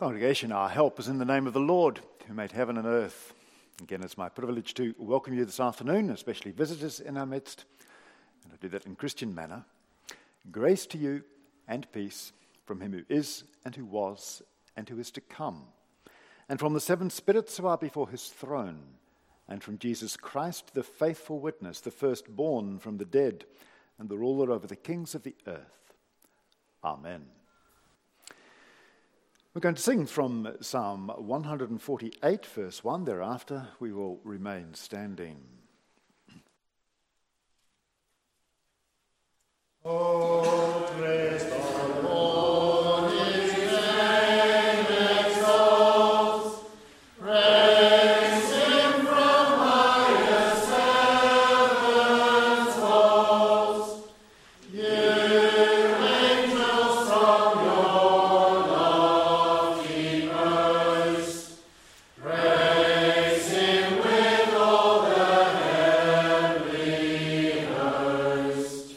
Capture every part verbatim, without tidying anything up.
Congregation, our help is in the name of the Lord, who made heaven and earth. Again, it's my privilege to welcome you this afternoon, especially visitors in our midst, and I do that in Christian manner. Grace to you and peace from him who is and who was and who is to come, and from the seven spirits who are before his throne, and from Jesus Christ, the faithful witness, the firstborn from the dead, and the ruler over the kings of the earth. Amen. We're going to sing from Psalm one forty-eight, verse one. Thereafter, we will remain standing. Oh, praise the Lord, his name exalts. Praise him from highest heaven's halls. You angels from your lofty post, praise him with all the heavenly host.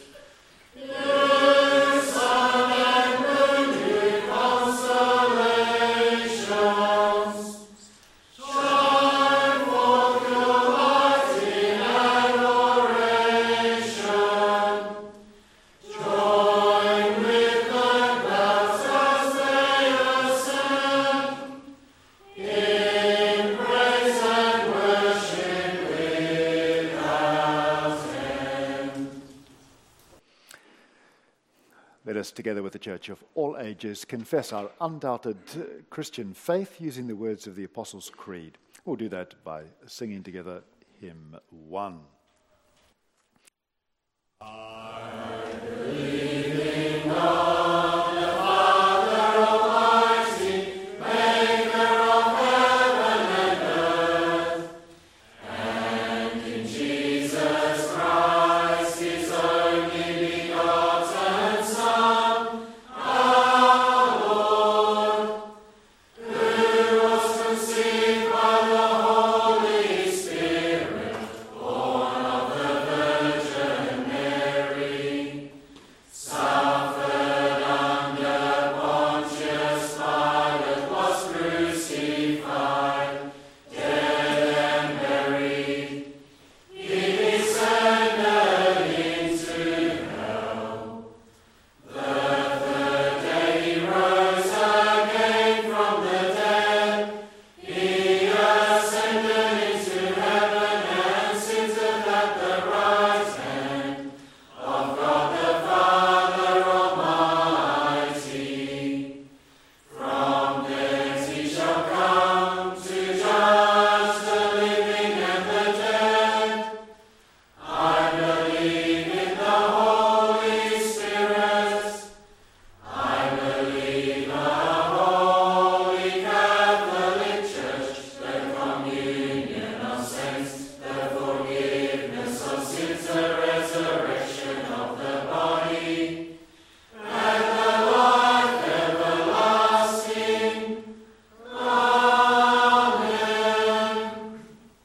Let us, together with the church of all ages, confess our undoubted Christian faith using the words of the Apostles' Creed. We'll do that by singing together hymn one. I believe in God, the Father Almighty, maker of heaven and earth, and in Jesus Christ, his only begotten Son, our Lord, who was conceived by the Holy Spirit, born of the Virgin Mary, suffered under Pontius Pilate, was crucified, dead and buried. He descended into hell. The third day he rose again from the dead. He ascended into heaven and sitteth at the right hand of God the Father Almighty. From thence he shall come to judge the living and the dead. I believe in the Holy Spirit. I believe the Holy Catholic Church, the communion of saints, the forgiveness of sins, the resurrection of the body, and the life everlasting. Amen.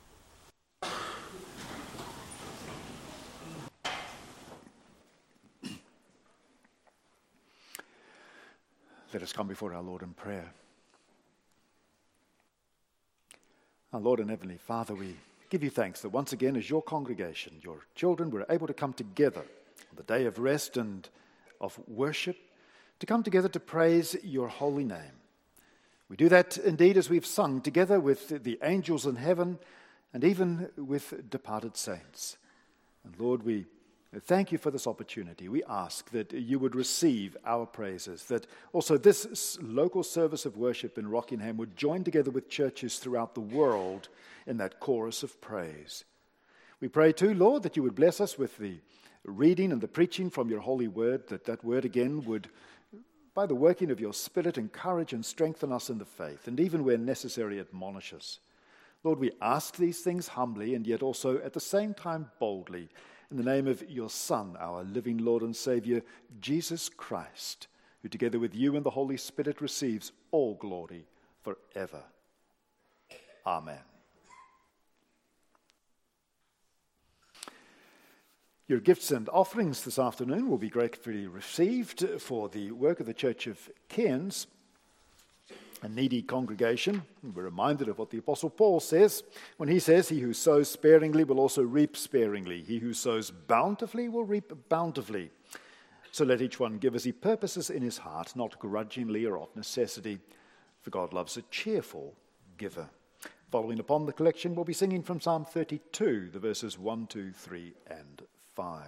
Let us come before our Lord in prayer. Our Lord and Heavenly Father, we give you thanks that once again as your congregation, your children, were able to come together on the day of rest and of worship, to come together to praise your holy name. We do that indeed as we've sung together with the angels in heaven and even with departed saints. And Lord, we thank you for this opportunity. We ask that you would receive our praises, that also this s- local service of worship in Rockingham would join together with churches throughout the world in that chorus of praise. We pray too, Lord, that you would bless us with the reading and the preaching from your holy word, that that word again would, by the working of your Spirit, encourage and strengthen us in the faith, and even where necessary, admonish us. Lord, we ask these things humbly and yet also at the same time boldly, in the name of your Son, our living Lord and Savior, Jesus Christ, who together with you and the Holy Spirit receives all glory forever. Amen. Your gifts and offerings this afternoon will be gratefully received for the work of the Church of Cairns. a needy congregation. We're reminded of what the Apostle Paul says when he says, "He who sows sparingly will also reap sparingly. He who sows bountifully will reap bountifully. So let each one give as he purposes in his heart, not grudgingly or of necessity, for God loves a cheerful giver." Following upon the collection, we'll be singing from Psalm thirty-two, the verses one, two, three, and five.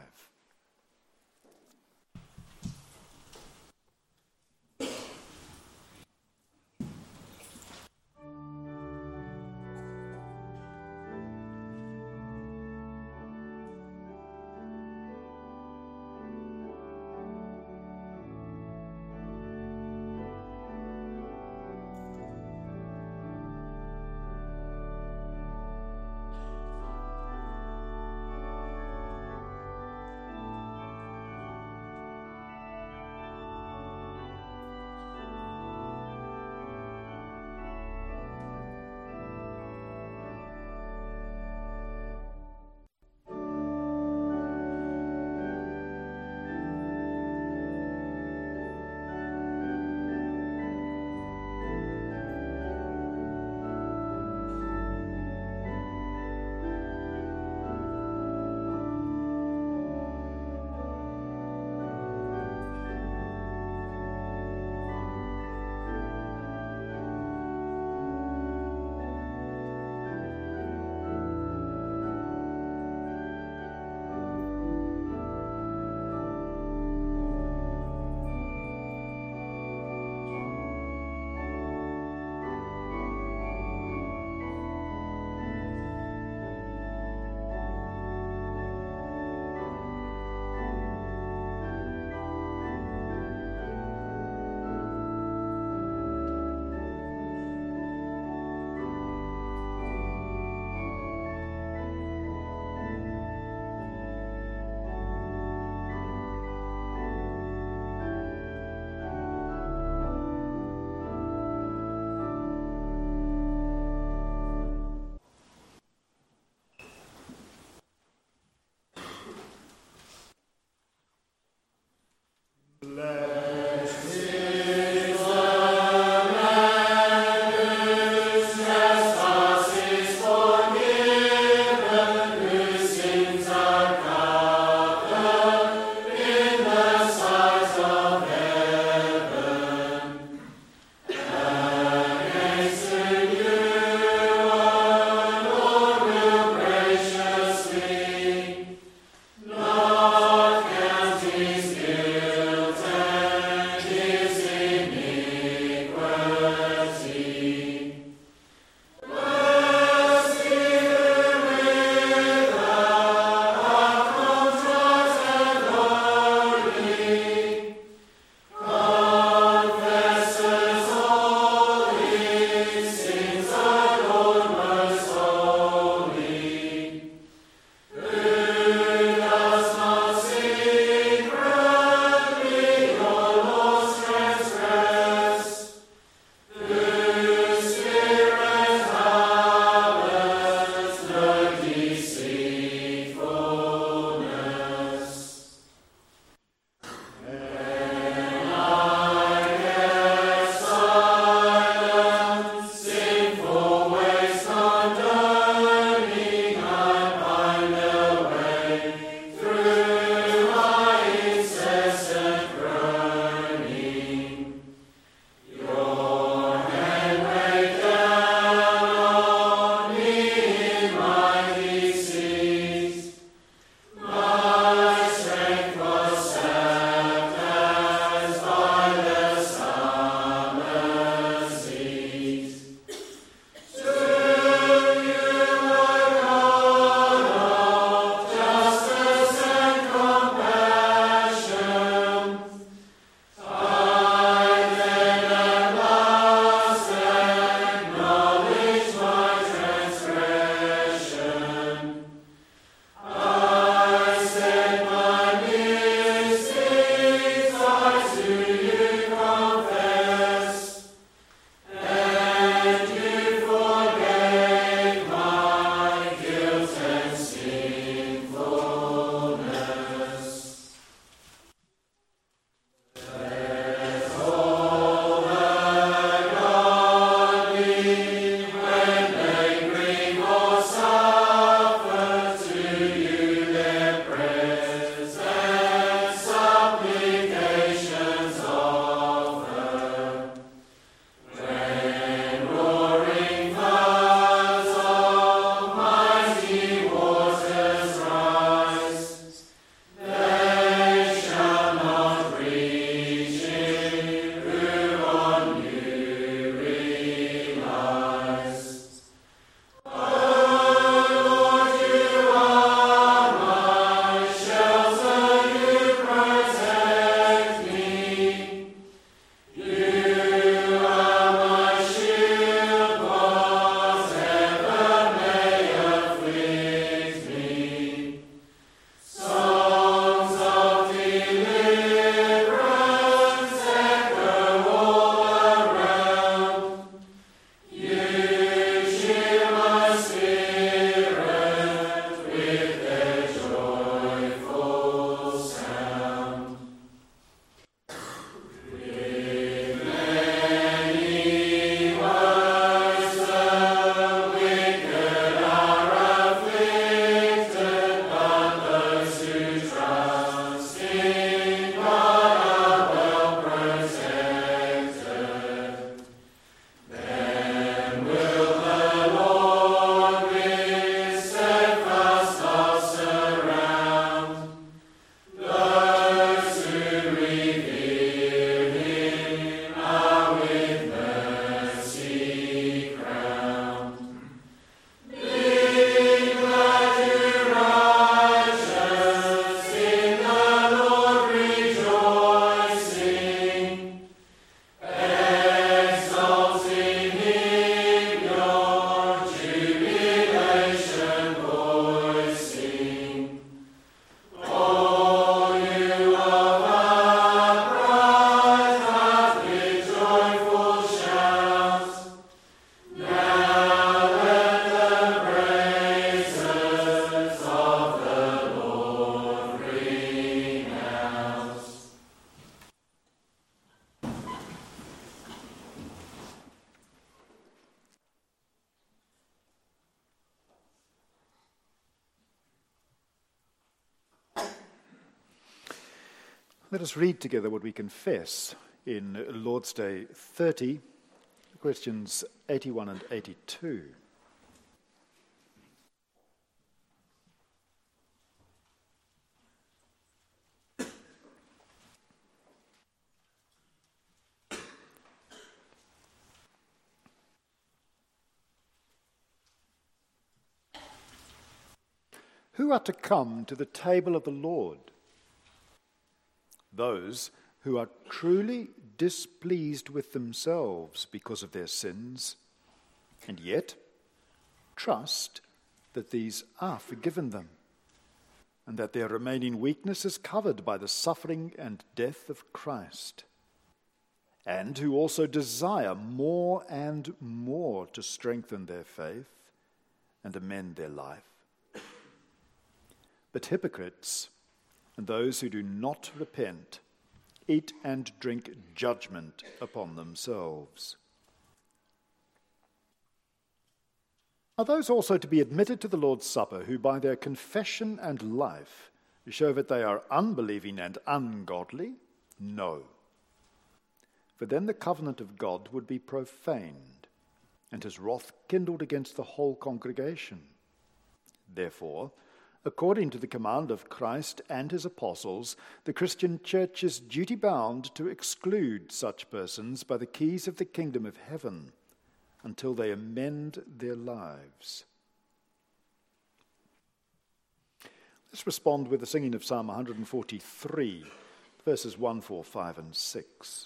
Lord, count his guilt. Let us read together what we confess in Lord's Day thirty, questions eighty-one and eighty-two. Who are to come to the table of the Lord? Those who are truly displeased with themselves because of their sins, and yet trust that these are forgiven them, and that their remaining weakness is covered by the suffering and death of Christ, and who also desire more and more to strengthen their faith and amend their life. But hypocrites and those who do not repent eat and drink judgment upon themselves. Are those also to be admitted to the Lord's Supper who by their confession and life show that they are unbelieving and ungodly? No. For then the covenant of God would be profaned, and his wrath kindled against the whole congregation. Therefore, according to the command of Christ and his apostles, the Christian church is duty-bound to exclude such persons by the keys of the kingdom of heaven until they amend their lives. Let's respond with the singing of Psalm one forty-three, verses one, four, five, and six.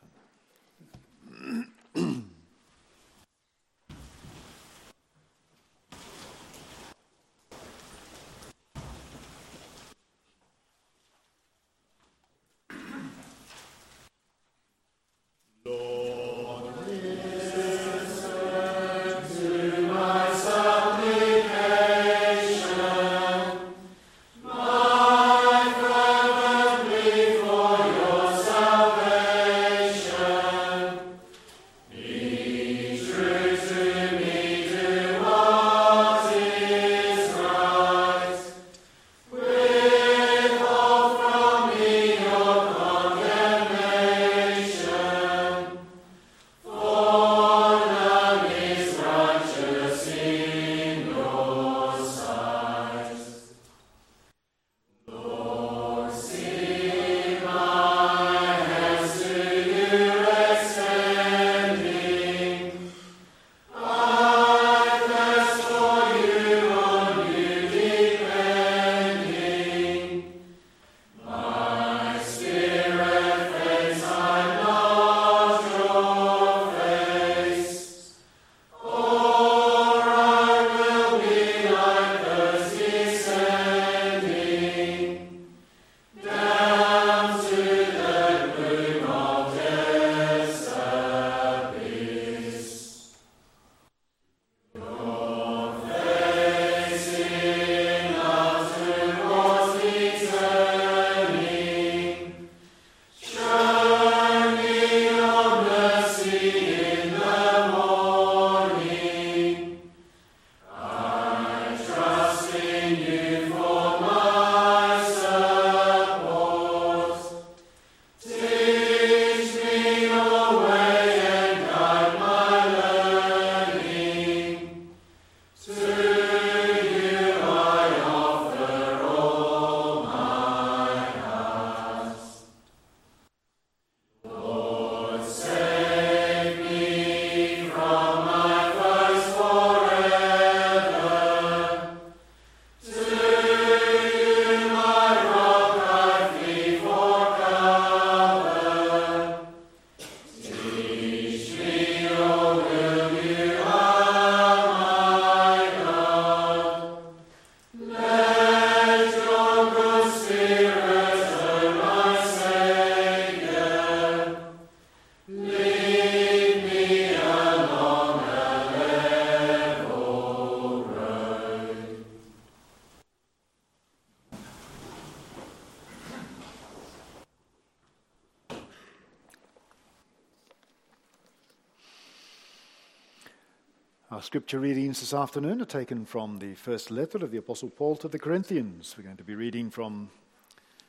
Our scripture readings this afternoon are taken from the first letter of the Apostle Paul to the Corinthians. We're going to be reading from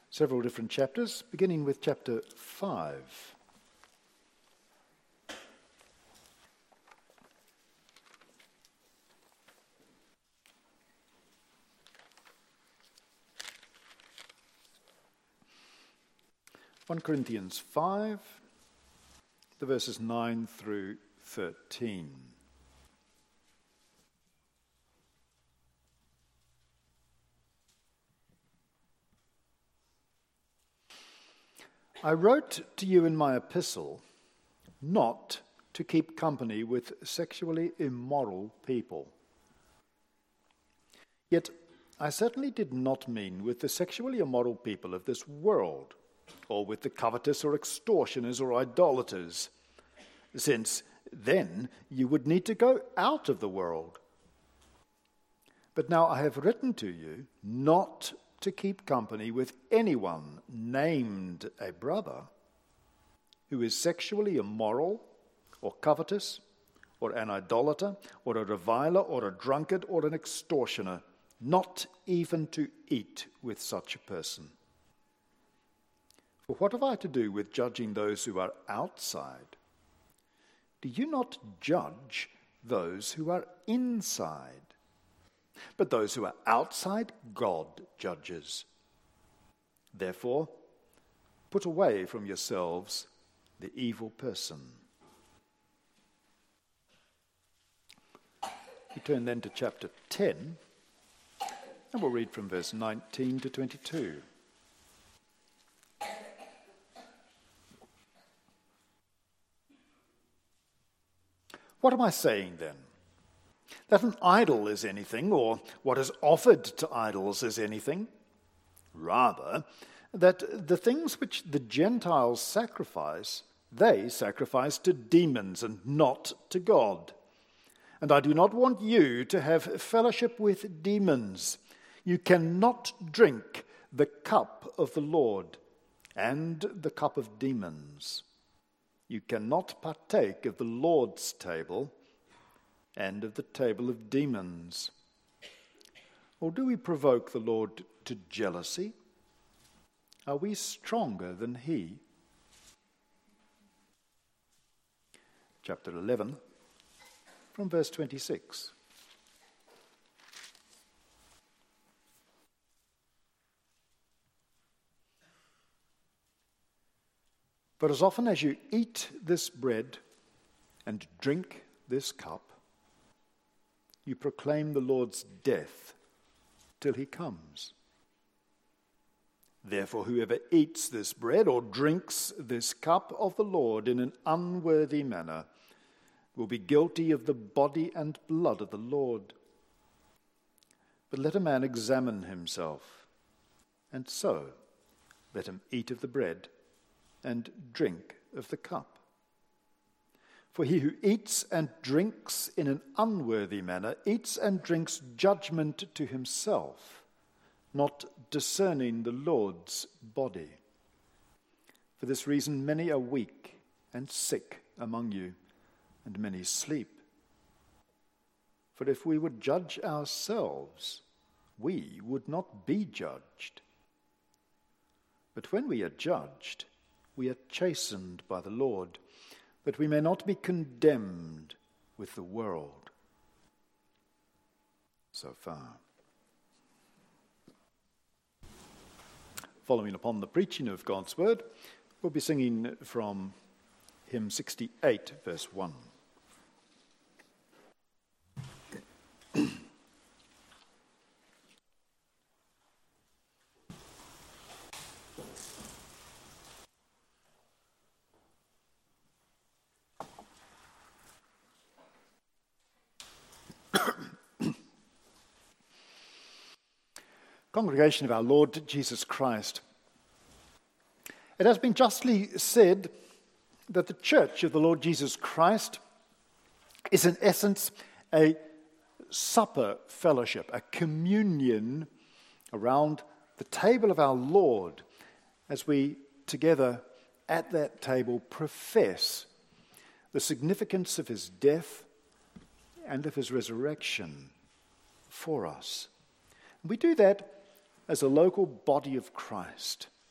several different chapters, beginning with chapter five. First Corinthians five, the verses nine through thirteen. I wrote to you in my epistle not to keep company with sexually immoral people. Yet I certainly did not mean with the sexually immoral people of this world, or with the covetous or extortioners or idolaters, since then you would need to go out of the world. But now I have written to you not to keep company with anyone named a brother who is sexually immoral or covetous or an idolater or a reviler or a drunkard or an extortioner, not even to eat with such a person. For what have I to do with judging those who are outside? Do you not judge those who are inside? But those who are outside, God judges. Therefore, put away from yourselves the evil person. We turn then to chapter ten, and we'll read from verse nineteen to twenty-two. What am I saying then? That an idol is anything, or what is offered to idols is anything? Rather, that the things which the Gentiles sacrifice, they sacrifice to demons and not to God. And I do not want you to have fellowship with demons. You cannot drink the cup of the Lord and the cup of demons. You cannot partake of the Lord's table and of the table of demons. Or do we provoke the Lord to jealousy? Are we stronger than he? Chapter eleven, from verse twenty-six. But as often as you eat this bread and drink this cup, you proclaim the Lord's death till he comes. Therefore, whoever eats this bread or drinks this cup of the Lord in an unworthy manner will be guilty of the body and blood of the Lord. But let a man examine himself, and so let him eat of the bread and drink of the cup. For he who eats and drinks in an unworthy manner eats and drinks judgment to himself, not discerning the Lord's body. For this reason many are weak and sick among you, and many sleep. For if we would judge ourselves, we would not be judged. But when we are judged, we are chastened by the Lord, that we may not be condemned with the world. So far. Following upon the preaching of God's word, we'll be singing from hymn sixty-eight, verse one. Congregation of our Lord Jesus Christ, it has been justly said that the Church of the Lord Jesus Christ is in essence a supper fellowship, a communion around the table of our Lord as we together at that table profess the significance of his death and of his resurrection for us. We do that as a local body of Christ,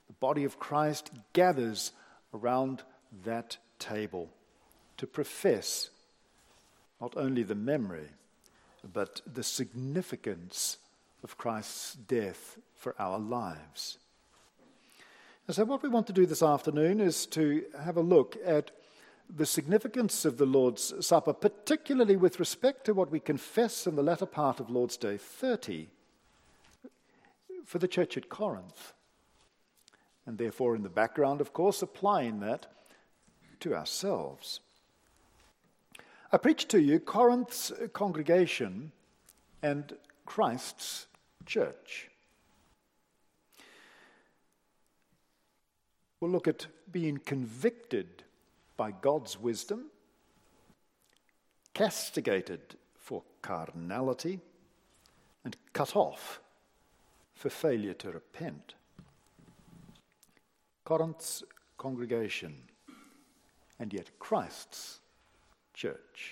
the body of Christ gathers around that table to profess not only the memory, but the significance of Christ's death for our lives. And so what we want to do this afternoon is to have a look at the significance of the Lord's Supper, particularly with respect to what we confess in the latter part of Lord's Day thirty for the church at Corinth. And therefore, in the background, of course, applying that to ourselves. I preach to you Corinth's congregation and Christ's church. We'll look at being convicted by God's wisdom, castigated for carnality, and cut off for failure to repent. Corinth's congregation, and yet Christ's church.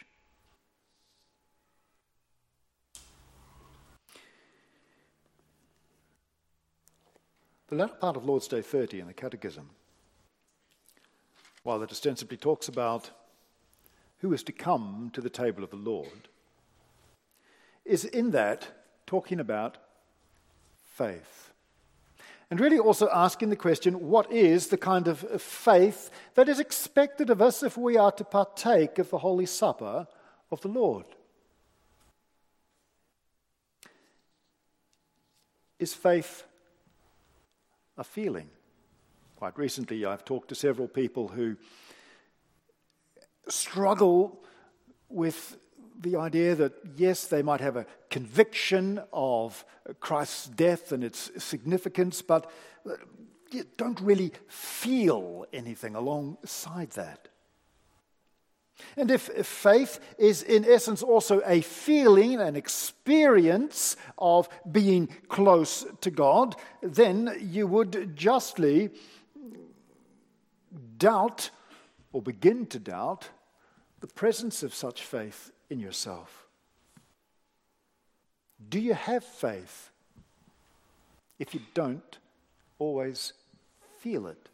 The latter part of Lord's Day thirty in the Catechism, while it ostensibly talks about who is to come to the table of the Lord, is in that talking about faith. And really also asking the question, what is the kind of faith that is expected of us if we are to partake of the Holy Supper of the Lord? Is faith a feeling? Quite recently, I've talked to several people who struggle with the idea that, yes, they might have a conviction of Christ's death and its significance, but don't really feel anything alongside that. And if faith is in essence also a feeling, an experience of being close to God, then you would justly doubt or begin to doubt the presence of such faith in yourself. Do you have faith if you don't always feel it?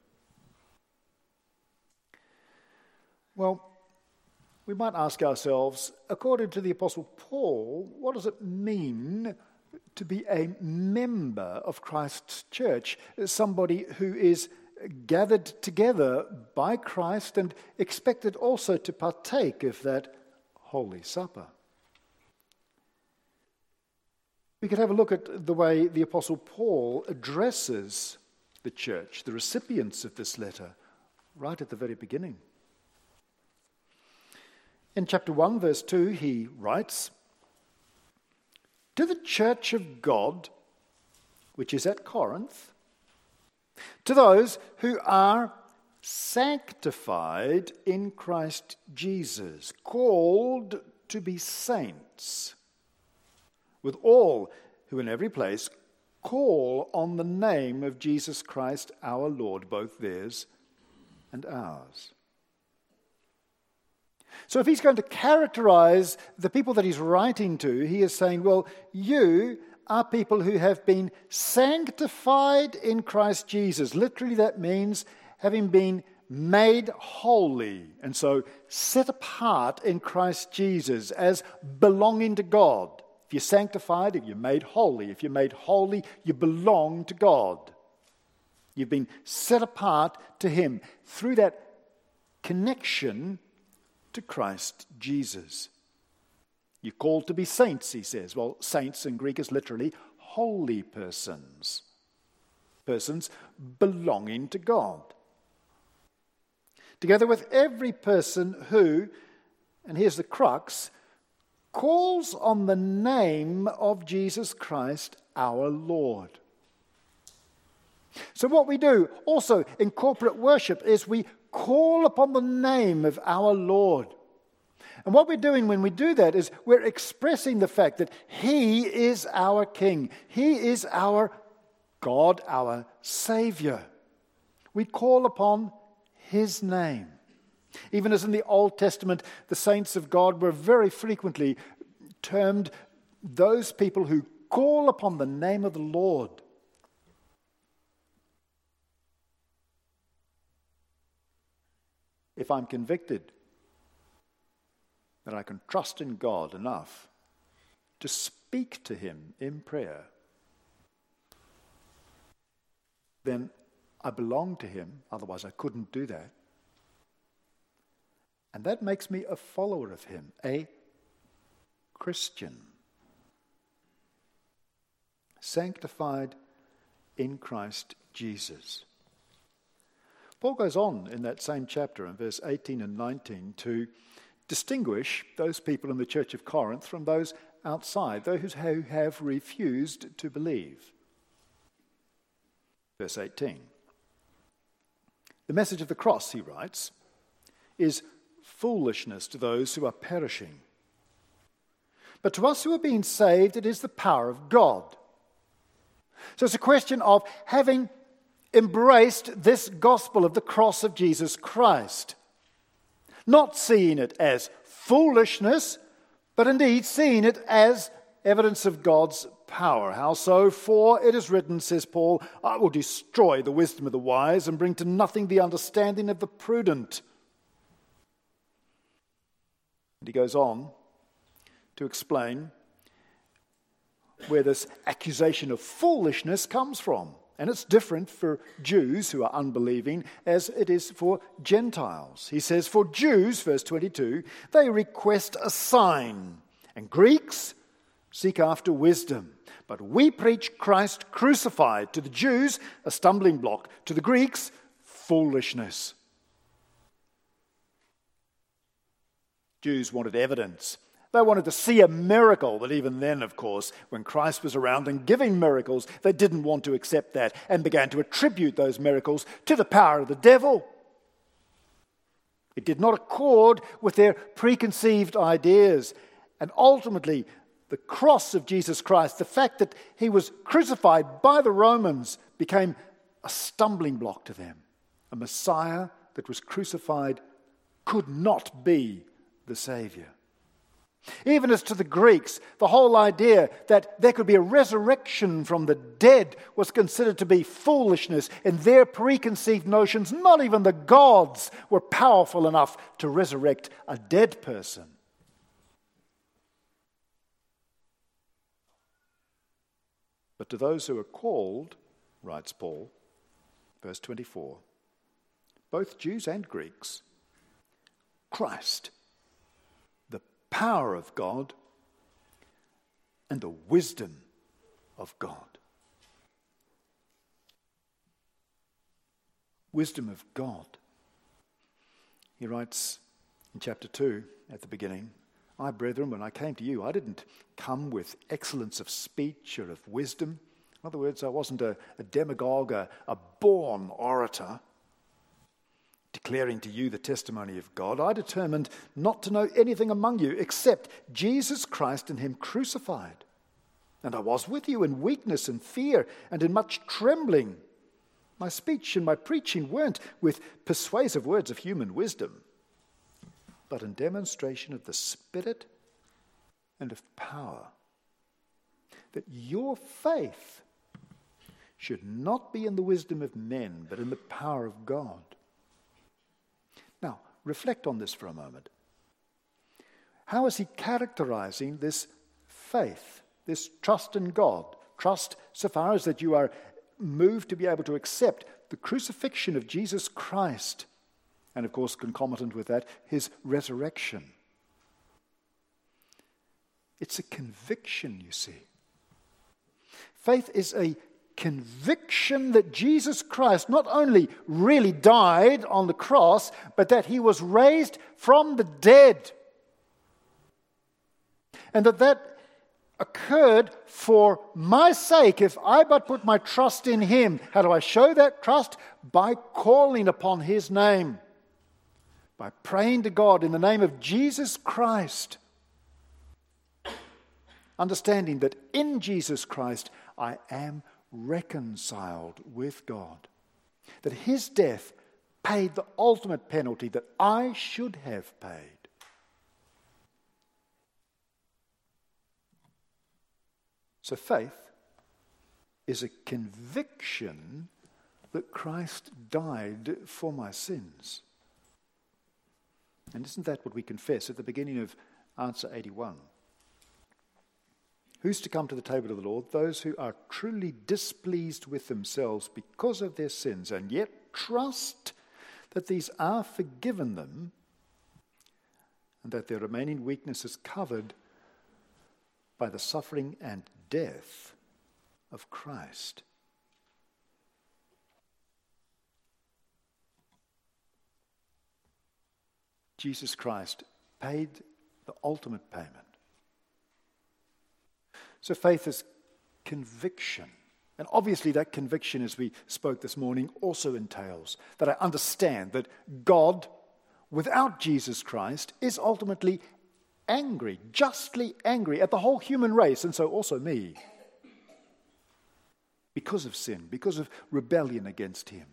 Well, we might ask ourselves, according to the Apostle Paul, what does it mean to be a member of Christ's church? Somebody who is gathered together by Christ and expected also to partake of that Holy Supper. We could have a look at the way the Apostle Paul addresses the church, the recipients of this letter, right at the very beginning. In chapter one, verse two, he writes, "To the church of God, which is at Corinth, to those who are sanctified in Christ Jesus, called to be saints, with all who in every place call on the name of Jesus Christ our Lord, both theirs and ours." So if he's going to characterize the people that he's writing to, he is saying, well, you are people who have been sanctified in Christ Jesus. Literally that means having been made holy, and so set apart in Christ Jesus as belonging to God. If you're sanctified, if you're made holy, if you're made holy, you belong to God. You've been set apart to him through that connection to Christ Jesus. You're called to be saints, he says. Well, saints in Greek is literally holy persons. Persons belonging to God. Together with every person who, and here's the crux, calls on the name of Jesus Christ our Lord. So what we do also in corporate worship is we call upon the name of our Lord. And what we're doing when we do that is we're expressing the fact that he is our King. He is our God, our Savior. We call upon his name. Even as in the Old Testament, the saints of God were very frequently termed those people who call upon the name of the Lord. if I'm convicted, that I can trust in God enough to speak to him in prayer, then I belong to him, otherwise I couldn't do that. And that makes me a follower of him, a Christian, sanctified in Christ Jesus. Paul goes on in that same chapter in verse eighteen and nineteen to distinguish those people in the church of Corinth from those outside, those who have refused to believe. Verse eighteen. The message of the cross, he writes, is foolishness to those who are perishing. But to us who are being saved, it is the power of God. So it's a question of having embraced this gospel of the cross of Jesus Christ. Not seeing it as foolishness, but indeed seeing it as evidence of God's power. How so? For it is written, says Paul, I will destroy the wisdom of the wise and bring to nothing the understanding of the prudent. And he goes on to explain where this accusation of foolishness comes from. And it's different for Jews who are unbelieving as it is for Gentiles. He says, for Jews, verse twenty-two, they request a sign, and Greeks seek after wisdom. But we preach Christ crucified, to the Jews a stumbling block, to the Greeks foolishness. Jews wanted evidence. They wanted to see a miracle, but even then, of course, when Christ was around and giving miracles, they didn't want to accept that and began to attribute those miracles to the power of the devil. It did not accord with their preconceived ideas. And ultimately, the cross of Jesus Christ, the fact that he was crucified by the Romans, became a stumbling block to them. A Messiah that was crucified could not be the Savior. Even as to the Greeks, the whole idea that there could be a resurrection from the dead was considered to be foolishness. In their preconceived notions, not even the gods were powerful enough to resurrect a dead person. But to those who are called, writes Paul, verse twenty-four, both Jews and Greeks, Christ, power of God and the wisdom of God. Wisdom of God. He writes in chapter two at the beginning, I, brethren, when I came to you, I didn't come with excellence of speech or of wisdom. In other words, I wasn't a, a demagogue, a, a born orator, declaring to you the testimony of God. I determined not to know anything among you except Jesus Christ and him crucified. And I was with you in weakness and fear and in much trembling. My speech and my preaching weren't with persuasive words of human wisdom, but in demonstration of the Spirit and of power, that your faith should not be in the wisdom of men, but in the power of God. Now, reflect on this for a moment. How is he characterizing this faith, this trust in God? Trust so far as that you are moved to be able to accept the crucifixion of Jesus Christ, and of course, concomitant with that, his resurrection. It's a conviction, you see. Faith is a conviction that Jesus Christ not only really died on the cross, but that he was raised from the dead. And that that occurred for my sake, if I but put my trust in him. How do I show that trust? By calling upon his name. By praying to God in the name of Jesus Christ. Understanding that in Jesus Christ I am reconciled with God. That his death paid the ultimate penalty that I should have paid. So faith is a conviction that Christ died for my sins. And isn't that what we confess at the beginning of answer eighty-one? Who's to come to the table of the Lord? Those who are truly displeased with themselves because of their sins, and yet trust that these are forgiven them and that their remaining weakness is covered by the suffering and death of Christ. Jesus Christ paid the ultimate payment. So faith is conviction. And obviously that conviction, as we spoke this morning, also entails that I understand that God, without Jesus Christ, is ultimately angry, justly angry at the whole human race, and so also me, because of sin, because of rebellion against him.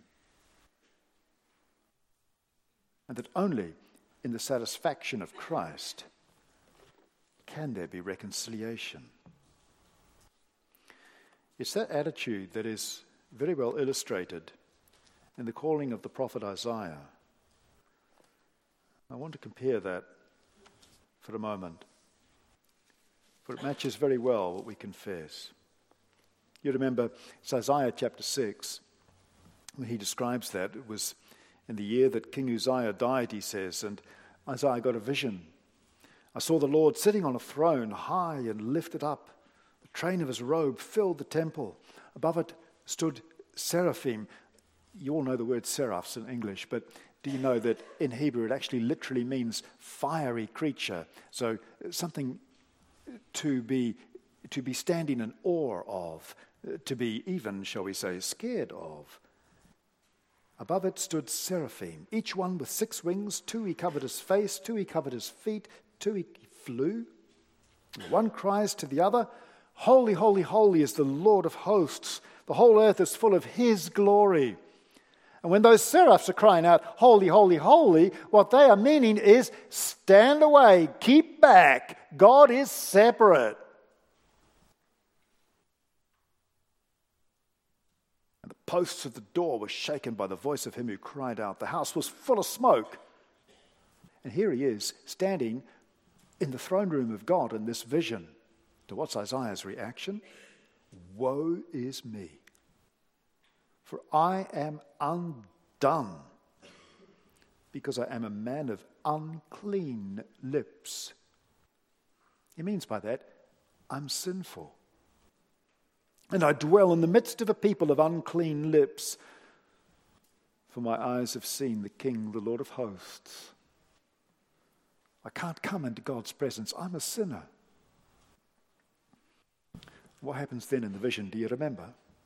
And that only in the satisfaction of Christ can there be reconciliation. It's that attitude that is very well illustrated in the calling of the prophet Isaiah. I want to compare that for a moment, for it matches very well what we confess. You remember, it's Isaiah chapter six, when he describes that. It was in the year that King Uzziah died, he says, and Isaiah got a vision. I saw the Lord sitting on a throne, high and lifted up. The train of his robe filled the temple. Above it stood seraphim. You all know the word seraphs in English, but do you know that in Hebrew it actually literally means fiery creature? So something to be to be standing in awe of, to be even, shall we say, scared of. Above it stood seraphim, each one with six wings. Two he covered his face, two he covered his feet, two he flew. One cries to the other, "Holy, holy, holy is the Lord of hosts. The whole earth is full of his glory." And when those seraphs are crying out, "Holy, holy, holy," what they are meaning is, stand away, keep back. God is separate. And the posts of the door were shaken by the voice of him who cried out. The house was full of smoke. And here he is, standing in the throne room of God in this vision. To what's Isaiah's reaction? Woe is me, for I am undone, because I am a man of unclean lips. He means by that, I'm sinful. And I dwell in the midst of a people of unclean lips, for my eyes have seen the King, the Lord of hosts. I can't come into God's presence. I'm a sinner. What happens then in the vision? Do you remember?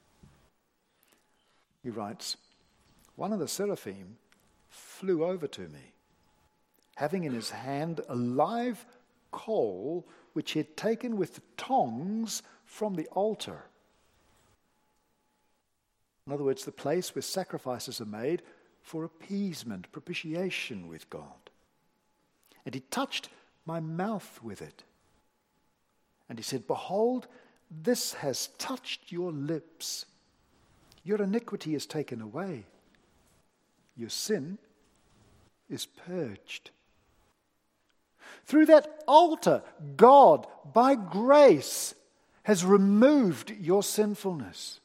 He writes, one of the seraphim flew over to me, having in his hand a live coal which he had taken with the tongs from the altar. In other words, the place where sacrifices are made for appeasement, propitiation with God. And he touched my mouth with it. And he said, "Behold, this has touched your lips. Your iniquity is taken away. Your sin is purged." Through that altar, God, by grace, has removed your sinfulness.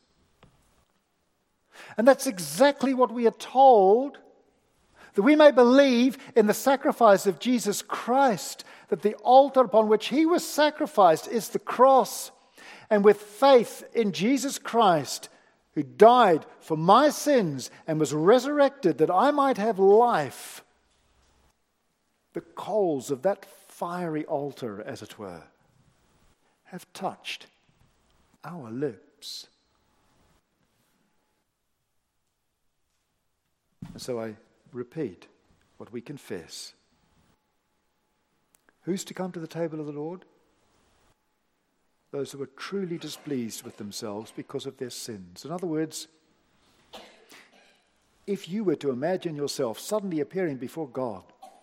And that's exactly what we are told, that we may believe in the sacrifice of Jesus Christ, that the altar upon which he was sacrificed is the cross. And with faith in Jesus Christ, who died for my sins and was resurrected that I might have life, the coals of that fiery altar, as it were, have touched our lips. And so I repeat what we confess. Who's to come to the table of the Lord? Those who are truly displeased with themselves because of their sins. In other words, if you were to imagine yourself suddenly appearing before God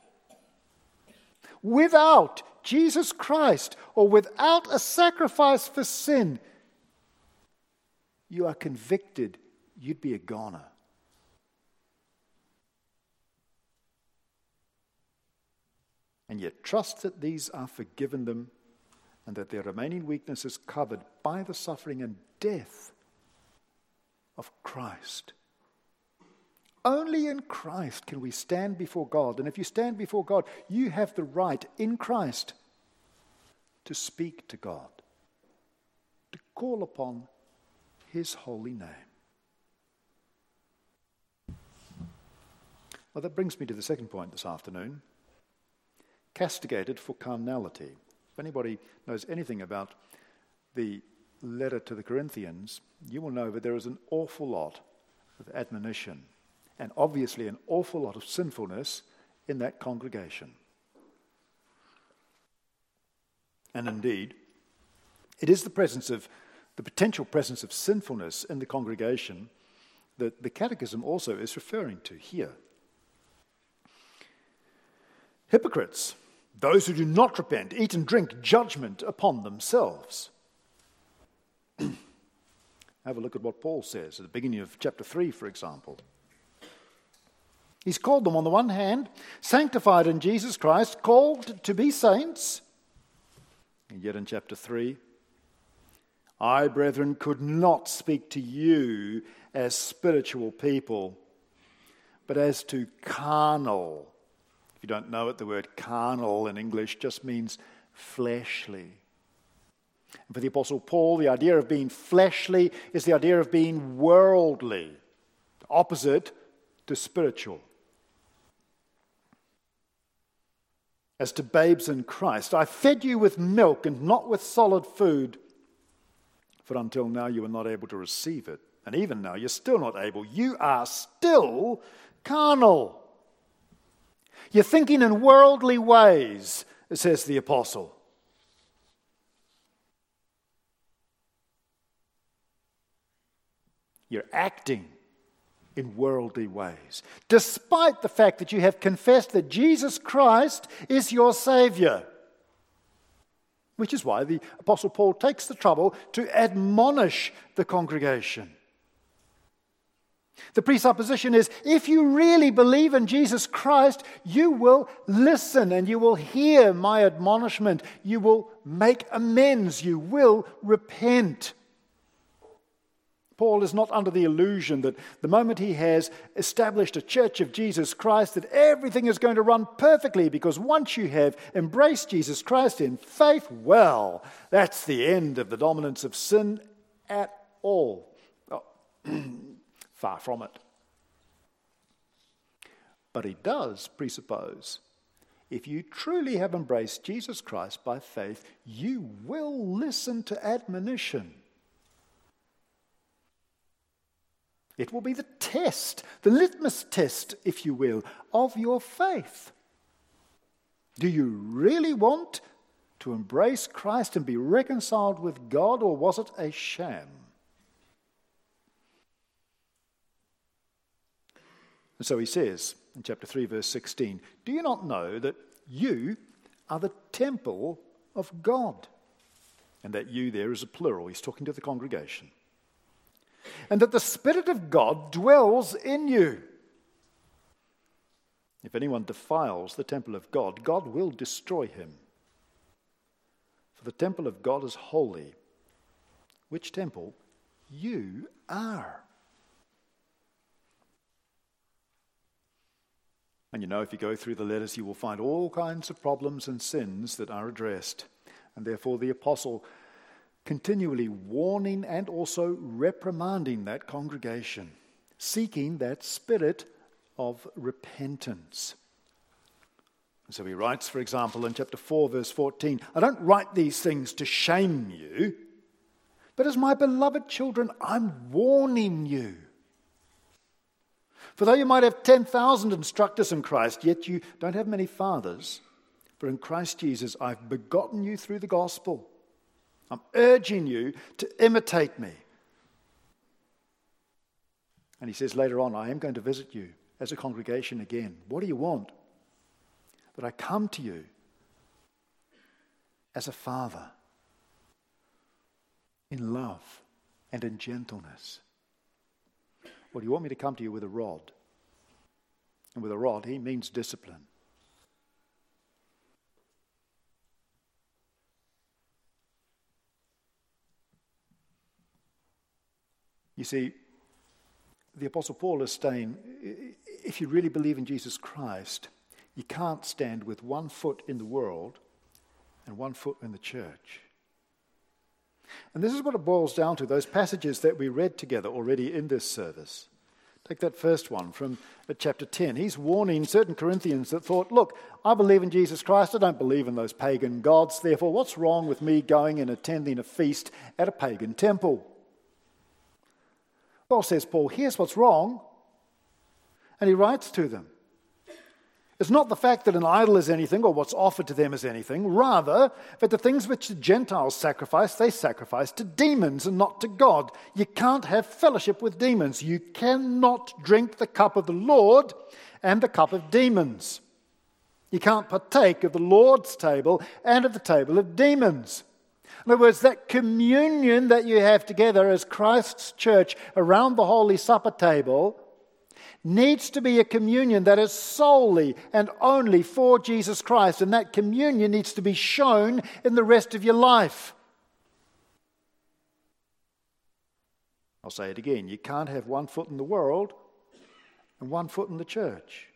without Jesus Christ or without a sacrifice for sin, you are convicted you'd be a goner. and yet trust that these are forgiven them and that their remaining weakness is covered by the suffering and death of Christ. Only in Christ can we stand before God. And if you stand before God, you have the right in Christ to speak to God, to call upon His holy name. Well, that brings me to the second point this afternoon. Castigated for carnality. If anybody knows anything about the letter to the Corinthians, you will know that there is an awful lot of admonition and obviously an awful lot of sinfulness in that congregation. And indeed, it is the presence of, the potential presence of sinfulness in the congregation that the Catechism also is referring to here. Hypocrites, those who do not repent, eat and drink judgment upon themselves. Have a look at what Paul says at the beginning of chapter three, for example. He's called them, on the one hand, sanctified in Jesus Christ, called to be saints. And yet in chapter three, I, brethren, could not speak to you as spiritual people, but as to carnal. If you don't know it, the word carnal in English just means fleshly. And for the Apostle Paul, the idea of being fleshly is the idea of being worldly, opposite to spiritual. As to babes in Christ, I fed you with milk and not with solid food, for until now you were not able to receive it. And even now you're still not able. You are still carnal. You're thinking in worldly ways, says the apostle. You're acting in worldly ways, despite the fact that you have confessed that Jesus Christ is your Savior. Which is why the Apostle Paul takes the trouble to admonish the congregation. The presupposition is, if you really believe in Jesus Christ, you will listen and you will hear my admonishment. You will make amends. You will repent. Paul is not under the illusion that the moment he has established a church of Jesus Christ, that everything is going to run perfectly, because once you have embraced Jesus Christ in faith, well, that's the end of the dominance of sin at all. Oh, far from it. But he does presuppose, if you truly have embraced Jesus Christ by faith, you will listen to admonition. It will be the test, the litmus test, if you will, of your faith. Do you really want to embrace Christ and be reconciled with God, or was it a sham? And so he says in chapter three, verse sixteen, do you not know that you are the temple of God? And that you there is a plural. He's talking to the congregation. And that the Spirit of God dwells in you. If anyone defiles the temple of God, God will destroy him. For the temple of God is holy, which temple you are. And you know, if you go through the letters, you will find all kinds of problems and sins that are addressed. And therefore the apostle continually warning and also reprimanding that congregation, seeking that spirit of repentance. So he writes, for example, in chapter four, verse fourteen, I don't write these things to shame you, but as my beloved children, I'm warning you. For though you might have ten thousand instructors in Christ, yet you don't have many fathers, for in Christ Jesus I've begotten you through the gospel. I'm urging you to imitate me. And he says later on, I am going to visit you as a congregation again. What do you want? That I come to you as a father, in love and in gentleness. Well, do you want me to come to you with a rod? And with a rod, he means discipline. You see, the Apostle Paul is saying, if you really believe in Jesus Christ, you can't stand with one foot in the world and one foot in the church. And this is what it boils down to, those passages that we read together already in this service. Take that first one from chapter ten. He's warning certain Corinthians that thought, look, I believe in Jesus Christ, I don't believe in those pagan gods, therefore what's wrong with me going and attending a feast at a pagan temple? Well, says Paul, here's what's wrong. And he writes to them. It's not the fact that an idol is anything or what's offered to them is anything. Rather, that the things which the Gentiles sacrifice, they sacrifice to demons and not to God. You can't have fellowship with demons. You cannot drink the cup of the Lord and the cup of demons. You can't partake of the Lord's table and of the table of demons. In other words, that communion that you have together as Christ's church around the Holy Supper table needs to be a communion that is solely and only for Jesus Christ, and that communion needs to be shown in the rest of your life. I'll say it again. You can't have one foot in the world and one foot in the church.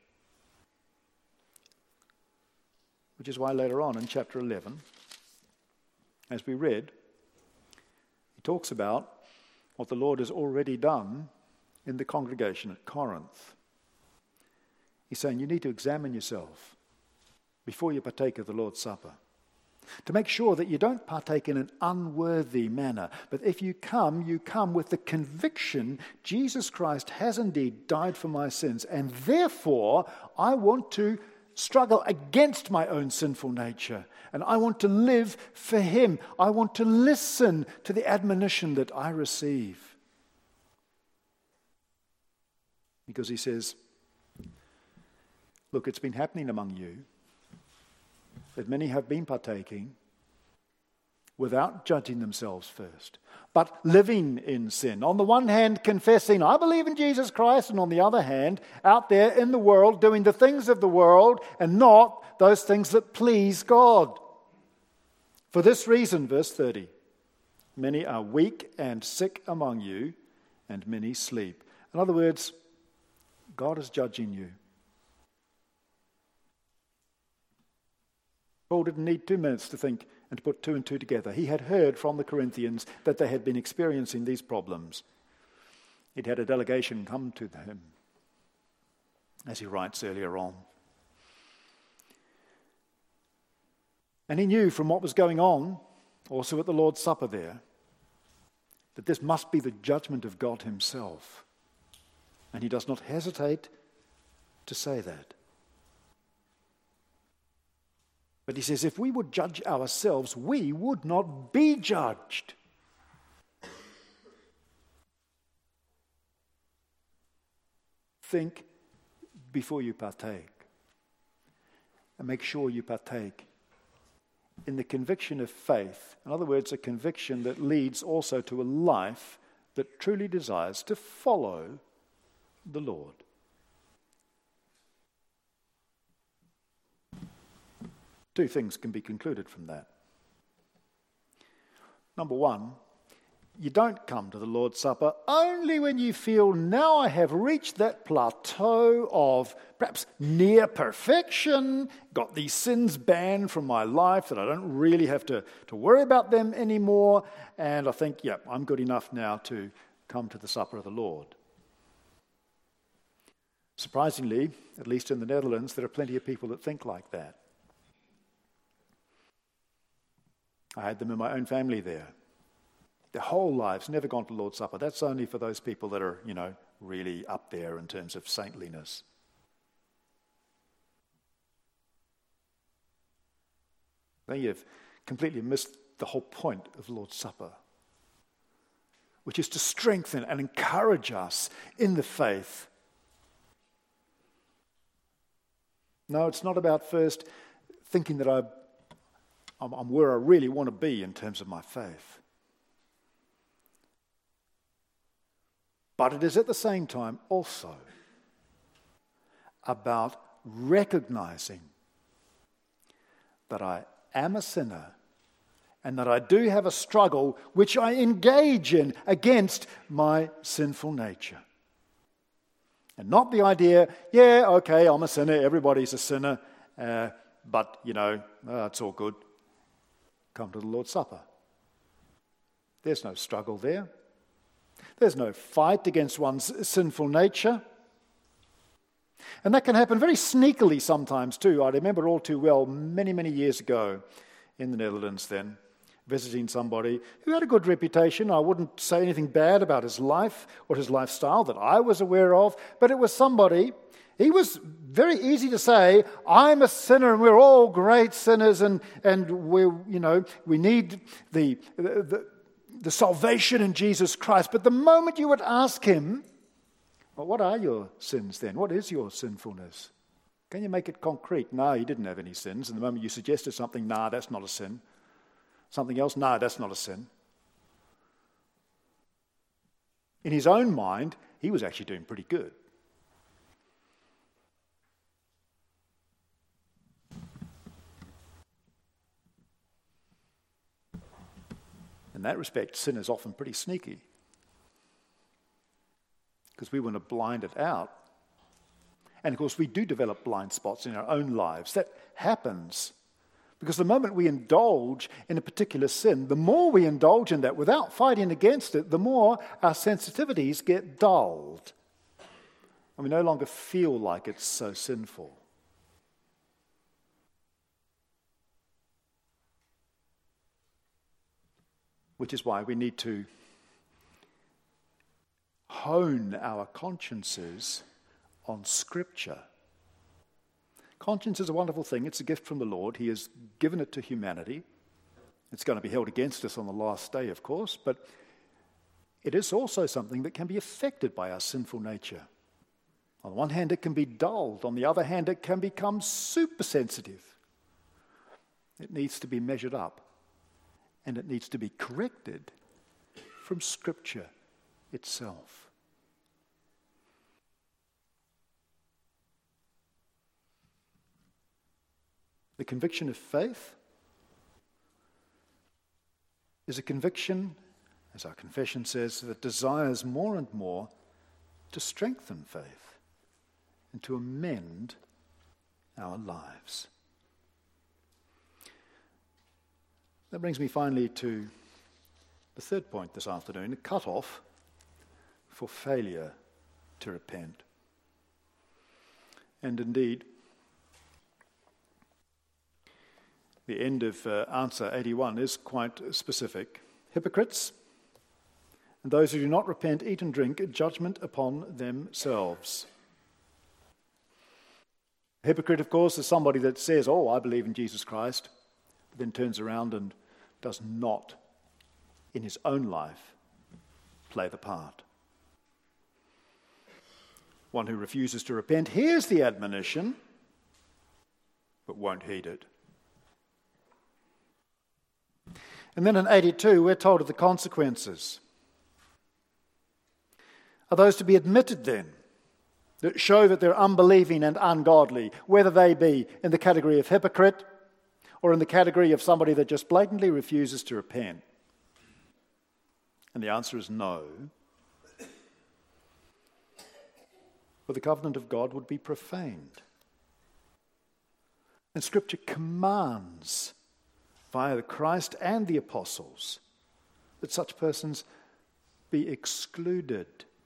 Which is why later on in chapter eleven, as we read, he talks about what the Lord has already done in the congregation at Corinth. He's saying you need to examine yourself before you partake of the Lord's Supper, to make sure that you don't partake in an unworthy manner, but if you come, you come with the conviction Jesus Christ has indeed died for my sins, and therefore I want to struggle against my own sinful nature, and I want to live for Him. I want to listen to the admonition that I receive. Because he says, look, it's been happening among you that many have been partaking without judging themselves first, but living in sin. On the one hand, confessing, I believe in Jesus Christ, and on the other hand, out there in the world, doing the things of the world and not those things that please God. For this reason, verse thirty, many are weak and sick among you, and many sleep. In other words, God is judging you. Paul didn't need two minutes to think and to put two and two together. He had heard from the Corinthians that they had been experiencing these problems. He'd had a delegation come to him, as he writes earlier on. And he knew from what was going on, also at the Lord's Supper there, that this must be the judgment of God Himself. And he does not hesitate to say that. But he says, if we would judge ourselves, we would not be judged. Think before you partake. And make sure you partake in the conviction of faith. In other words, a conviction that leads also to a life that truly desires to follow the Lord. Two things can be concluded from that. Number one, you don't come to the Lord's Supper only when you feel, now I have reached that plateau of perhaps near perfection, got these sins banned from my life that I don't really have to, to worry about them anymore, and I think, yep, I'm good enough now to come to the supper of the Lord. Surprisingly, at least in the Netherlands, there are plenty of people that think like that. I had them in my own family there. Their whole lives never gone to Lord's Supper. That's only for those people that are, you know, really up there in terms of saintliness. They have completely missed the whole point of Lord's Supper, which is to strengthen and encourage us in the faith. No, it's not about first thinking that I, I'm, I'm where I really want to be in terms of my faith. But it is at the same time also about recognizing that I am a sinner and that I do have a struggle which I engage in against my sinful nature. And not the idea, yeah, okay, I'm a sinner, everybody's a sinner, uh, but, you know, uh, it's all good. Come to the Lord's Supper. There's no struggle there. There's no fight against one's sinful nature. And that can happen very sneakily sometimes too. I remember all too well many, many years ago in the Netherlands then, visiting somebody who had a good reputation. I wouldn't say anything bad about his life or his lifestyle that I was aware of, but it was somebody, he was very easy to say, I'm a sinner and we're all great sinners and, and we you know, we need the, the, the salvation in Jesus Christ. But the moment you would ask him, well, what are your sins then? What is your sinfulness? Can you make it concrete? No, he didn't have any sins. And the moment you suggested something, nah, that's not a sin. Something else? No, that's not a sin. In his own mind, he was actually doing pretty good. In that respect, sin is often pretty sneaky, because we want to blind it out. And of course, we do develop blind spots in our own lives. That happens. Because the moment we indulge in a particular sin, the more we indulge in that without fighting against it, the more our sensitivities get dulled. And we no longer feel like it's so sinful. Which is why we need to hone our consciences on Scripture. Conscience is a wonderful thing. It's a gift from the Lord. He has given it to humanity. It's going to be held against us on the last day, of course, but it is also something that can be affected by our sinful nature. On the one hand, it can be dulled. On the other hand, it can become super sensitive. It needs to be measured up, and it needs to be corrected from Scripture itself. The conviction of faith is a conviction, as our confession says, that desires more and more to strengthen faith and to amend our lives. That brings me finally to the third point this afternoon, a cut-off for failure to repent. And indeed, the end of uh, answer eighty-one is quite specific. Hypocrites and those who do not repent eat and drink judgment upon themselves. A hypocrite, of course, is somebody that says, oh, I believe in Jesus Christ, but then turns around and does not, in his own life, play the part. One who refuses to repent hears the admonition, but won't heed it. And then in eighty-two, we're told of the consequences. Are those to be admitted then, that show that they're unbelieving and ungodly, whether they be in the category of hypocrite or in the category of somebody that just blatantly refuses to repent? And the answer is no. For the covenant of God would be profaned. And Scripture commands via the Christ and the apostles that such persons be excluded.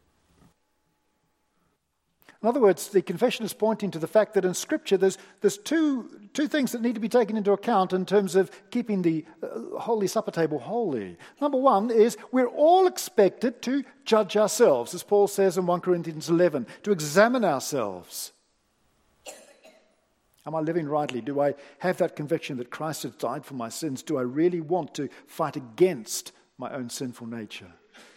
In other words, the confession is pointing to the fact that in Scripture there's, there's two, two things that need to be taken into account in terms of keeping the uh, Holy Supper table holy. Number one is we're all expected to judge ourselves, as Paul says in First Corinthians eleven, to examine ourselves. Am I living rightly? Do I have that conviction that Christ has died for my sins? Do I really want to fight against my own sinful nature?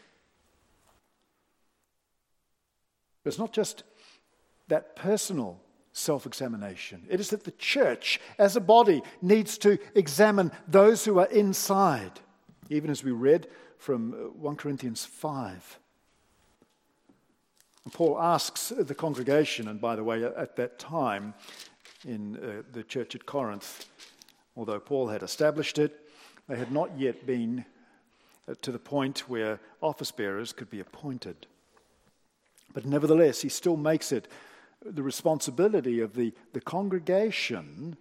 But it's not just that personal self-examination. It is that the church as a body needs to examine those who are inside, even as we read from First Corinthians five. And Paul asks the congregation, and by the way, at that time, in uh, the church at Corinth, although Paul had established it, They had not yet been to the point where office bearers could be appointed. But nevertheless, he still makes it the responsibility of the, the congregation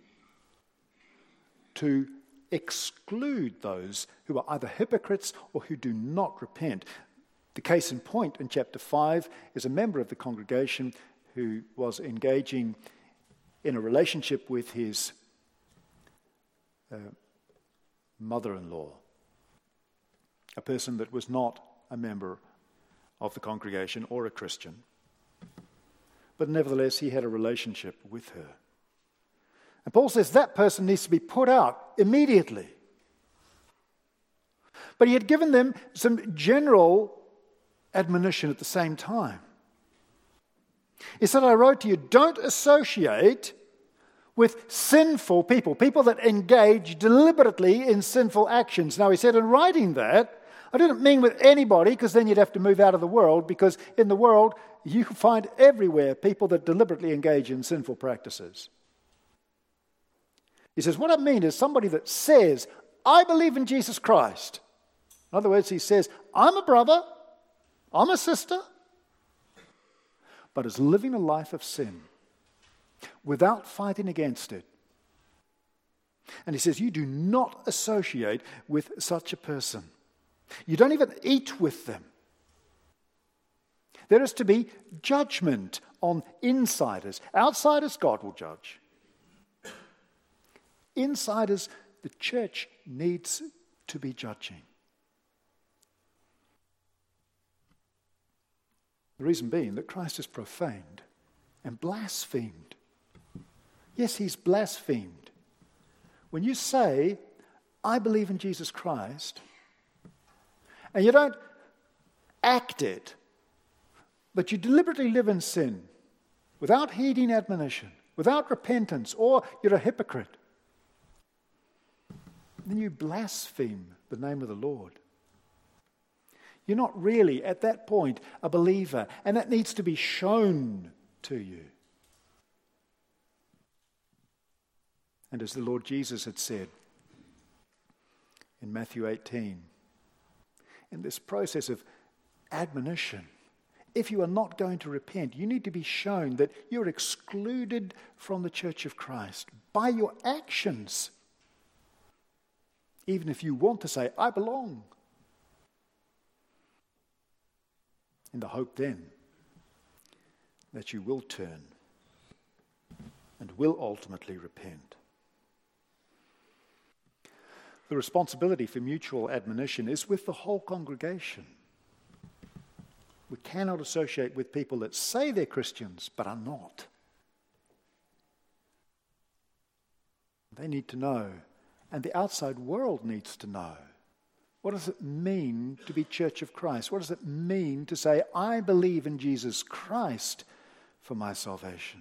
to exclude those who are either hypocrites or who do not repent. The case in point in chapter five is a member of the congregation who was engaging in a relationship with his uh, mother-in-law, a person that was not a member of the congregation or a Christian, but nevertheless he had a relationship with her. And Paul says that person needs to be put out immediately. But he had given them some general admonition at the same time. He said, I wrote to you, don't associate with sinful people, people that engage deliberately in sinful actions. Now, he said in writing that, I didn't mean with anybody, because then you'd have to move out of the world, because in the world, you find everywhere people that deliberately engage in sinful practices. He says, what I mean is somebody that says, I believe in Jesus Christ. In other words, he says, I'm a brother, I'm a sister, but is living a life of sin without fighting against it. And he says, you do not associate with such a person. You don't even eat with them. There is to be judgment on insiders. Outsiders, God will judge. Insiders, the church needs to be judging. The reason being that Christ is profaned and blasphemed. Yes, he's blasphemed. When you say, I believe in Jesus Christ, and you don't act it, but you deliberately live in sin, without heeding admonition, without repentance, or you're a hypocrite, then you blaspheme the name of the Lord. You're not really, at that point, a believer, and that needs to be shown to you. And as the Lord Jesus had said in Matthew eighteen, in this process of admonition, if you are not going to repent, you need to be shown that you're excluded from the church of Christ by your actions. Even if you want to say, I belong. In the hope then that you will turn and will ultimately repent. The responsibility for mutual admonition is with the whole congregation. We cannot associate with people that say they're Christians but are not. They need to know, and the outside world needs to know. What does it mean to be Church of Christ? What does it mean to say, I believe in Jesus Christ for my salvation?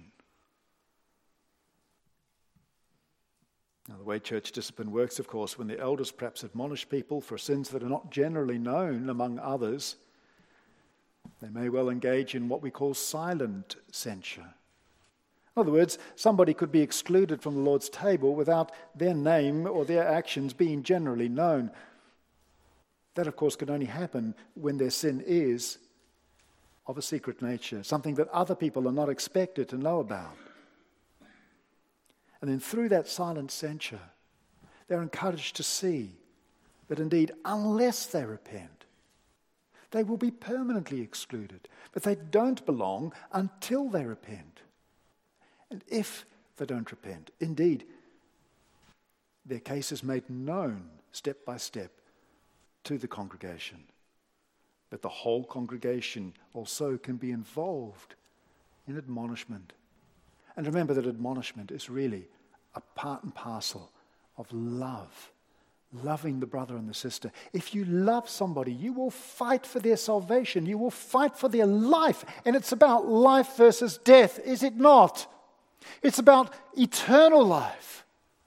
Now, the way church discipline works, of course, when the elders perhaps admonish people for sins that are not generally known among others, they may well engage in what we call silent censure. In other words, somebody could be excluded from the Lord's table without their name or their actions being generally known. That, of course, can only happen when their sin is of a secret nature, something that other people are not expected to know about. And then through that silent censure, they're encouraged to see that indeed, unless they repent, they will be permanently excluded. But they don't belong until they repent. And if they don't repent, indeed, their case is made known step by step to the congregation. But the whole congregation also can be involved in admonishment. And remember that admonishment is really a part and parcel of love. Loving the brother and the sister. If you love somebody, you will fight for their salvation. You will fight for their life. And it's about life versus death, is it not? It's about eternal life.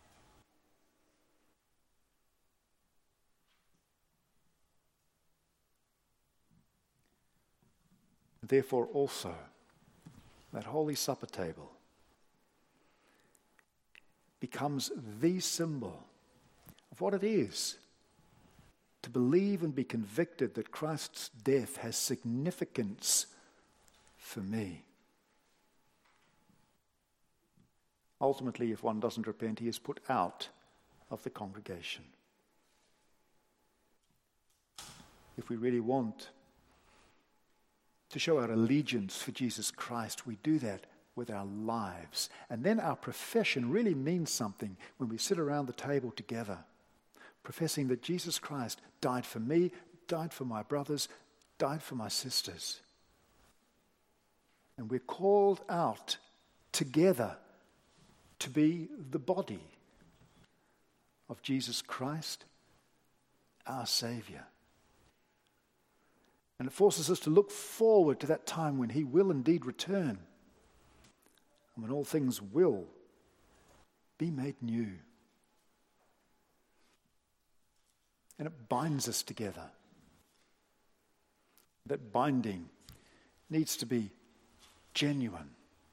Therefore also, that Holy Supper table becomes the symbol of what it is to believe and be convicted that Christ's death has significance for me. Ultimately, if one doesn't repent, he is put out of the congregation. If we really want to show our allegiance for Jesus Christ, we do that with our lives. And then our profession really means something when we sit around the table together, professing that Jesus Christ died for me, died for my brothers, died for my sisters. And we're called out together to be the body of Jesus Christ, our Savior. And it forces us to look forward to that time when he will indeed return, and when all things will be made new. And it binds us together. That binding needs to be genuine.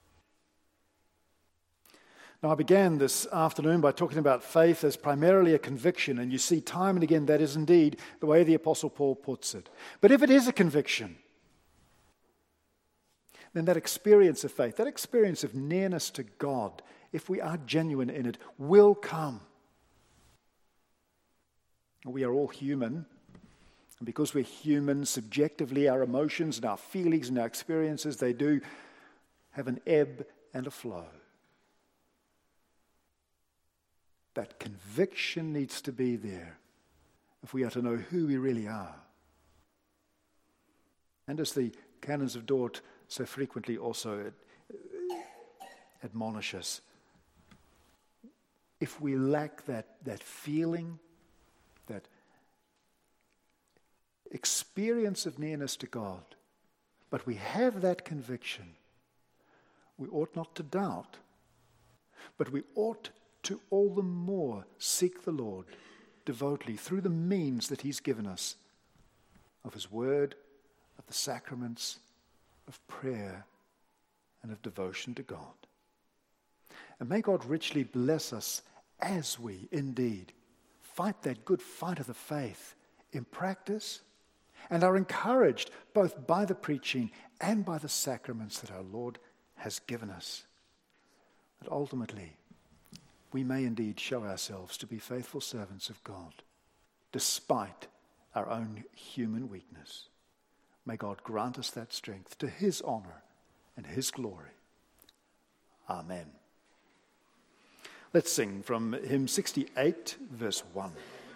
Now, I began this afternoon by talking about faith as primarily a conviction, and you see time and again that is indeed the way the Apostle Paul puts it. But if it is a conviction, then that experience of faith, that experience of nearness to God, if we are genuine in it, will come. We are all human, and because we're human, subjectively, our emotions and our feelings and our experiences, they do have an ebb and a flow. That conviction needs to be there if we are to know who we really are. And as the canons of Dort so frequently also admonish us, if we lack that, that feeling, that experience of nearness to God, but we have that conviction, we ought not to doubt, but we ought to all the more seek the Lord devotedly through the means that he's given us of his word, of the sacraments, of prayer, and of devotion to God. And may God richly bless us as we indeed fight that good fight of the faith in practice and are encouraged both by the preaching and by the sacraments that our Lord has given us. That ultimately we may indeed show ourselves to be faithful servants of God, despite our own human weakness. May God grant us that strength to his honor and his glory. Amen. Let's sing from hymn sixty-eight, verse one.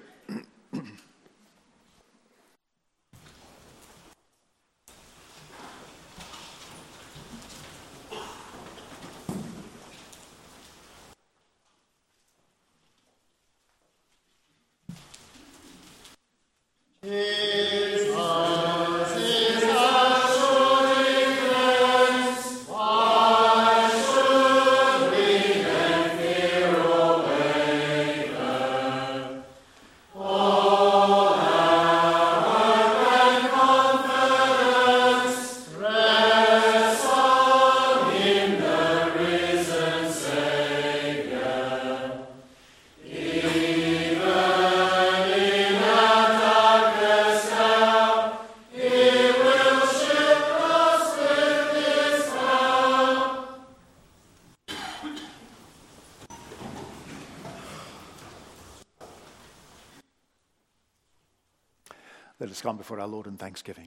Let us come before our Lord in thanksgiving.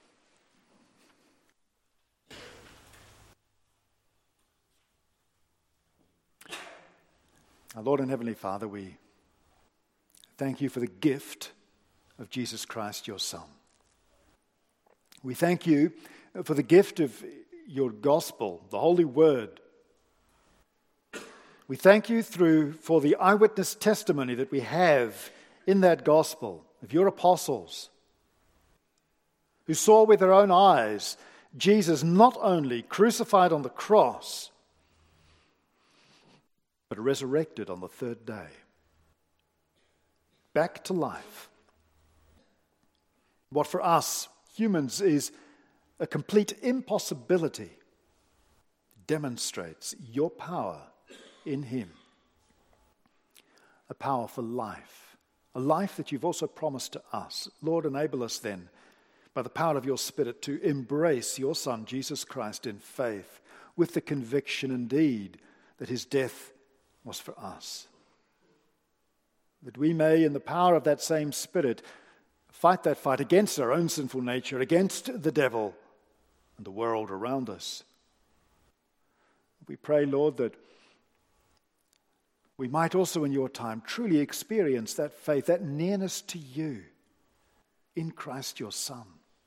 Our Lord and Heavenly Father, we thank you for the gift of Jesus Christ, your Son. We thank you for the gift of your gospel, the Holy Word. We thank you through for the eyewitness testimony that we have in that gospel of your apostles, who saw with their own eyes Jesus not only crucified on the cross, but resurrected on the third day, back to life. What for us humans is a complete impossibility demonstrates your power in him. A power for life, a life that you've also promised to us. Lord, enable us then, by the power of your Spirit, to embrace your Son, Jesus Christ, in faith, with the conviction indeed that his death was for us. That we may, in the power of that same Spirit, fight that fight against our own sinful nature, against the devil and the world around us. We pray, Lord, that we might also in your time truly experience that faith, that nearness to you in Christ your Son.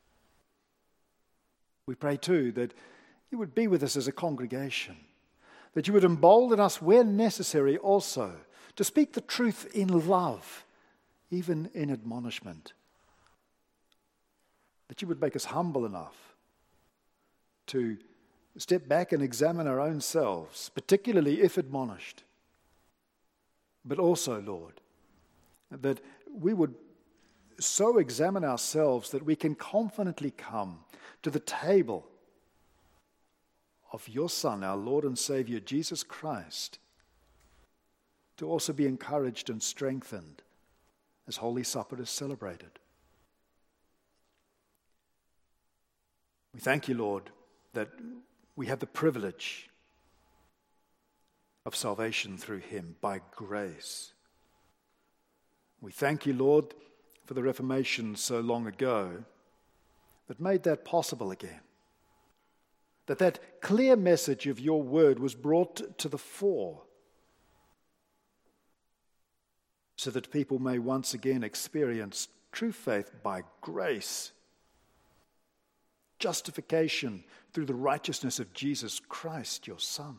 We pray too that you would be with us as a congregation, that you would embolden us where necessary also to speak the truth in love, even in admonishment. That you would make us humble enough to step back and examine our own selves, particularly if admonished. But also, Lord, that we would so examine ourselves that we can confidently come to the table of your Son, our Lord and Savior, Jesus Christ, to also be encouraged and strengthened as Holy Supper is celebrated. We thank you, Lord, that we have the privilege of salvation through him by grace. We thank you, Lord, for the Reformation so long ago that made that possible again. That that clear message of your word was brought to the fore so that people may once again experience true faith by grace, justification through the righteousness of Jesus Christ, your Son.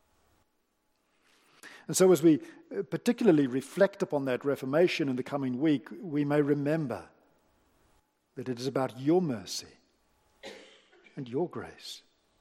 And so as we particularly reflect upon that Reformation in the coming week, we may remember that it is about your mercy and your grace.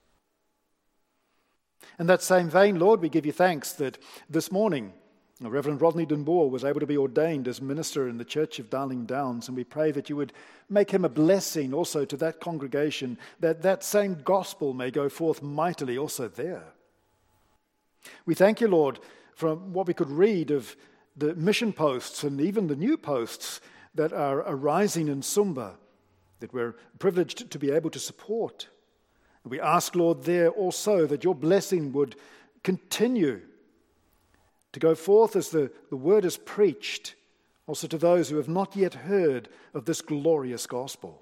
In that same vein, Lord, we give you thanks that this morning Reverend Rodney Dunbar was able to be ordained as minister in the Church of Darling Downs, and we pray that you would make him a blessing also to that congregation, that that same gospel may go forth mightily also there. We thank you, Lord, from what we could read of the mission posts and even the new posts that are arising in Sumba, that we're privileged to be able to support. We ask, Lord, there also that your blessing would continue to go forth as the, the word is preached, also to those who have not yet heard of this glorious gospel.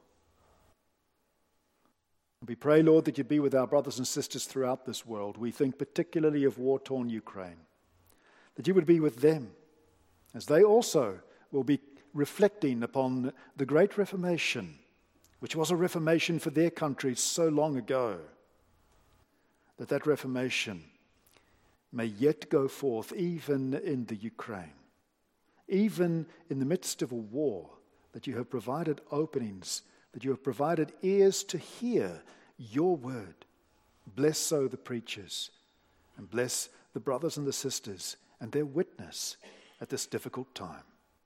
And we pray, Lord, that you be with our brothers and sisters throughout this world. We think particularly of war-torn Ukraine, that you would be with them as they also will be reflecting upon the great Reformation, which was a reformation for their country so long ago, that that reformation may yet go forth even in the Ukraine, even in the midst of a war, that you have provided openings, that you have provided ears to hear your word. Bless so the preachers, and bless the brothers and the sisters and their witness at this difficult time.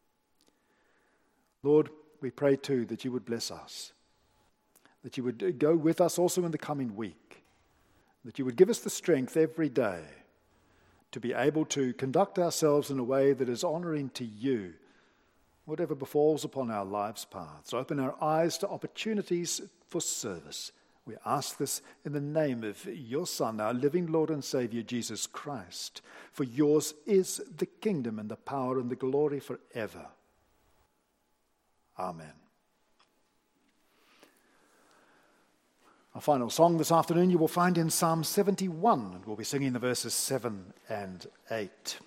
Lord, we pray too that you would bless us, that you would go with us also in the coming week, that you would give us the strength every day to be able to conduct ourselves in a way that is honoring to you, whatever befalls upon our lives' paths. Open our eyes to opportunities for service. We ask this in the name of your Son, our living Lord and Savior, Jesus Christ. For yours is the kingdom and the power and the glory forever. Amen. Our final song this afternoon you will find in Psalm seventy-one, and we'll be singing the verses seven and eight.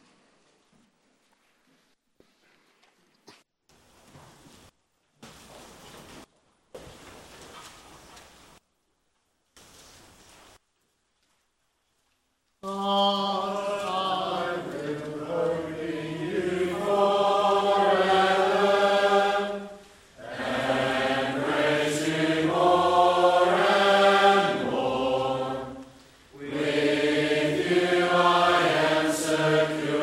With you I am secure.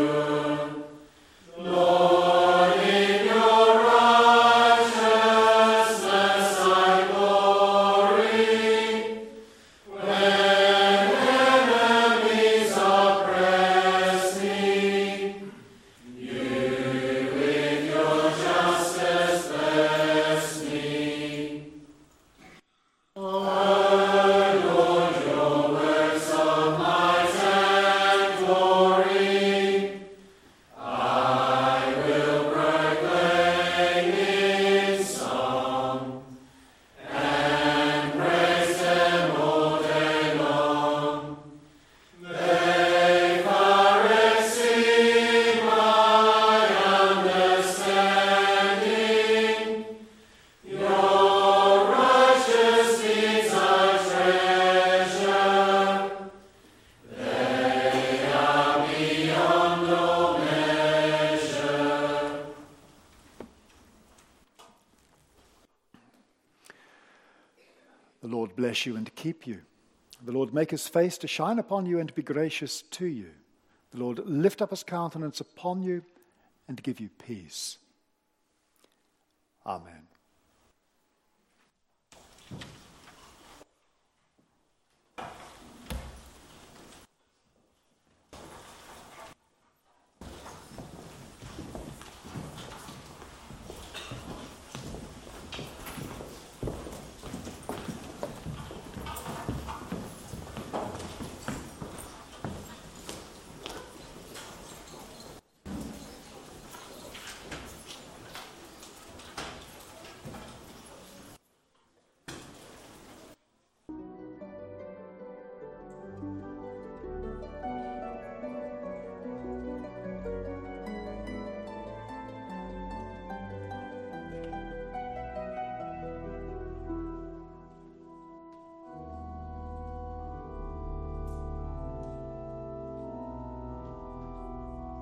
The Lord bless you and keep you. The Lord make his face to shine upon you and be gracious to you. The Lord lift up his countenance upon you and give you peace. Amen.